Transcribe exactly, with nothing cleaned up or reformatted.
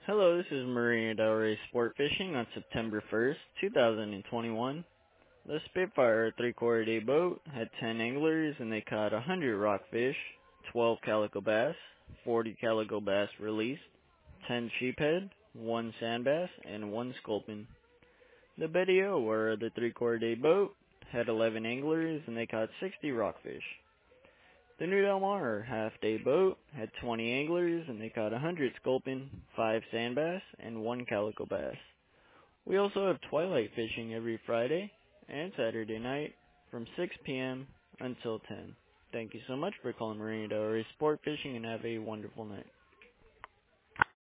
Hello, this is Marina Del Rey Sport Fishing on September first, two thousand twenty-one. The Spitfire three-quarter day boat had ten anglers and they caught one hundred rockfish, twelve calico bass, forty calico bass released, ten sheephead, one sand bass, and one sculpin. The Betty O, or the three-quarter day boat, had eleven anglers and they caught sixty rockfish. The New Del Mar half-day boat had twenty anglers and they caught one hundred sculpin, five sand bass, and one calico bass. We also have twilight fishing every Friday and Saturday night from six p.m. until ten. Thank you so much for calling Marina Del Rey Sport Fishing and have a wonderful night.